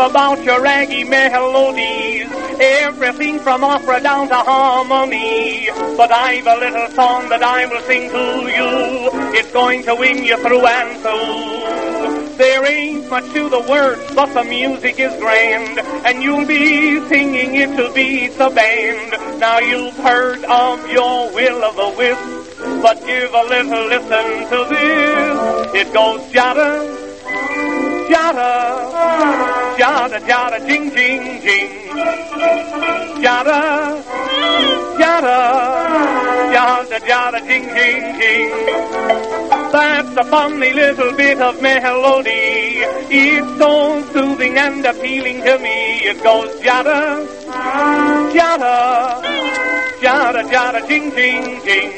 about your raggy melodies, everything from opera down to harmony. But I've a little song that I will sing to you. It's going to win you through and through. There ain't much to the words, but the music is grand, and you'll be singing it to beat the band. Now you've heard of your will-o'-the-wisp, but give a little listen to this. It goes jada, jada, jada, jada, jing, jing, jing. Jada, jada, jada, jada, jing, jing, jing. That's a funny little bit of melody. It's so soothing and appealing to me. It goes jada, jada, jada, jada, jing, jing, jing.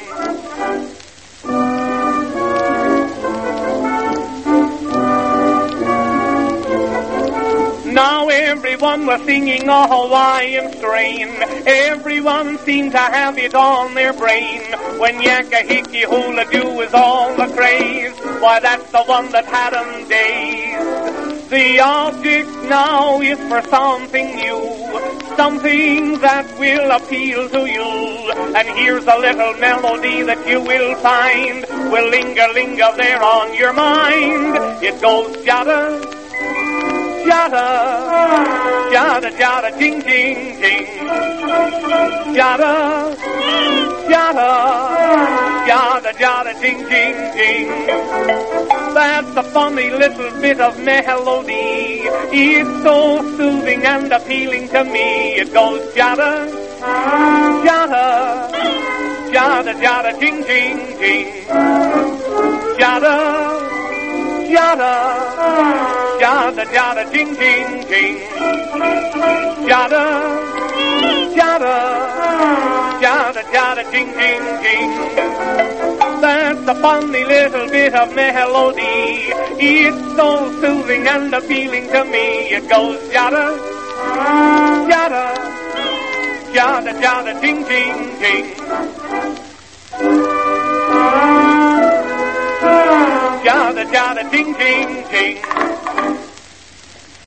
Now everyone was singing a Hawaiian strain. Everyone seemed to have it on their brain. When Yakka Hickey Hula Doo is all the craze, why that's the one that had 'em dazed. The object now is for something new, something that will appeal to you. And here's a little melody that you will find will linger, linger there on your mind. It goes jada, jada, jada, jada, jing, jing, jing. Jada, jada, jada, jada, jing, jing, jing. That's a funny little bit of melody. It's so soothing and appealing to me. It goes jada, jada, jada, jada, jing, jing, jing. Jada, jada, jada, jada, jing, jing, jing. Jada, jada, jada, jada, jing, jing, jing. That's a funny little bit of melody. It's so soothing and appealing to me. It goes jada, jada, jada, jada, jing, jing, jing. Jada, jada, jing, jing, jing.